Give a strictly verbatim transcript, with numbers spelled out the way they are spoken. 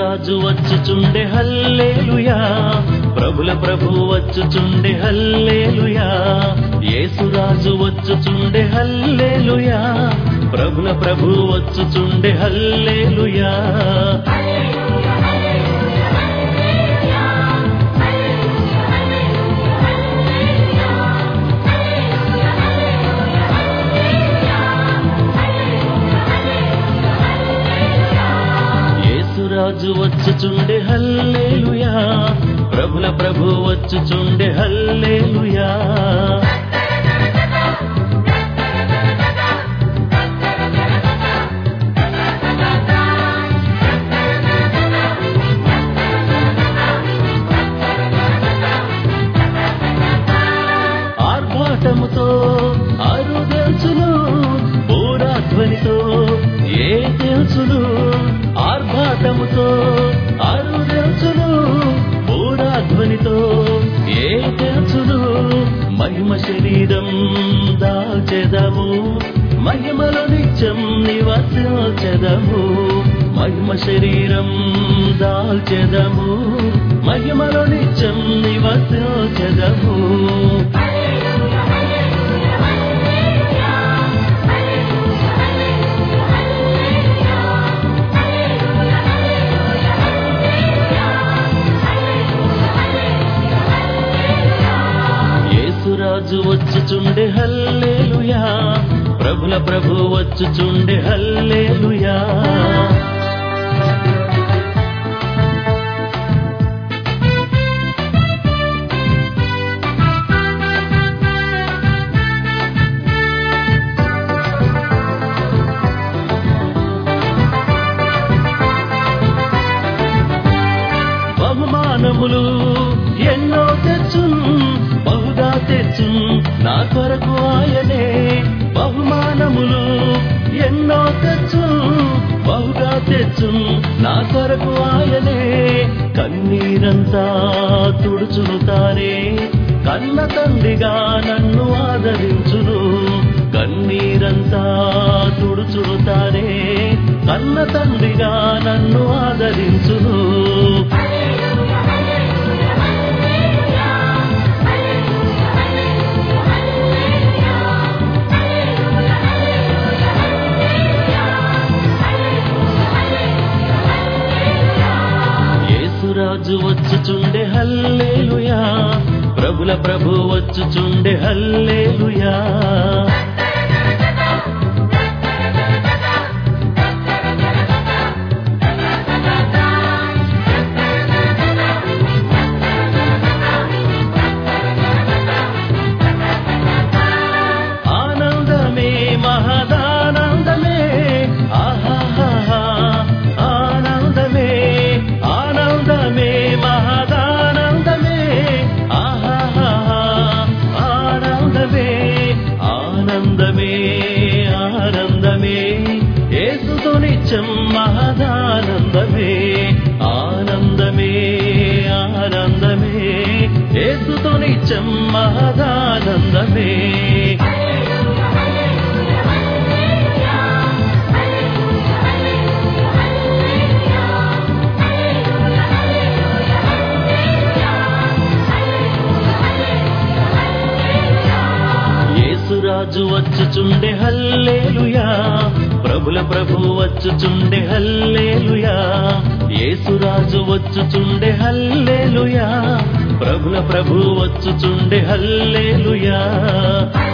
యేసురాజు వచ్చుచుండె హల్లెలూయా, ప్రభుల ప్రభు వచ్చుచుండె హల్లెలూయా. యేసురాజు వచ్చుచుండె హల్లెలూయా, ప్రభుల ప్రభు వచ్చుచుండె హల్లెలూయా. యేసురాజు వచ్చుచుండె హల్లెలూయా, ప్రభుల ప్రభు వచ్చుచుండె హల్లెలూయా. ఆర్భాటముతో అరుదెల్చును, బోరాధ్వనితో ఏ తెలుసును. ఆర్భాటముతో అరుదెల్చును, బోరాధ్వనితో ఏ తెలుసును. మహిమ శరీరం దాల్చెదము, మహిమలో నిత్యం నివసించెదము. మహిమ శరీరం దాల్చెదము, మహిమలో నిత్యం నివసించెదము. యేసురాజు వచ్చుచుండె హల్లెలూయా, ప్రభుల ప్రభు వచ్చుచుండె హల్లెలూయా. బహుమానములు ఎన్నో తెచ్చున్, బహుగా తెచ్చున్ నా కొరకు ఆయనే. బహుమానములు ఎన్నో తెచ్చున్, బహుగా తెచ్చున్ నా కొరకు ఆయనే. కన్నీరంతా తుడుచును తానే, కన్న తండ్రిగా నన్ను ఆదరించును. కన్నీరంతా తుడుచును తానే, కన్న తండ్రిగా నన్ను ఆదరించును. యేసురాజు వచ్చుచుండె హల్లెలూయా, ప్రభుల ప్రభు వచ్చుచుండె హల్లెలూయా. ఆనందమే మహదానందమే, ఆహాహా ఆనందమే. ఆనందమే మహదానందమే, ఆహాహా ఆనందమే. ఆనందమే ఆనందమే, యేసుతో నిత్యం మహదానందమే. ఆనందమే ఆనందమే, యేసుతో నిత్యం మహదానందమే. యేసురాజు వచ్చుచుండె హల్లెలూయా, ప్రభుల ప్రభు వచ్చుచుండె హల్లెలూయా. యేసురాజు వచ్చుచుండె హల్లెలూయా, ప్రభుల ప్రభు వచ్చుచుండె హల్లెలూయా.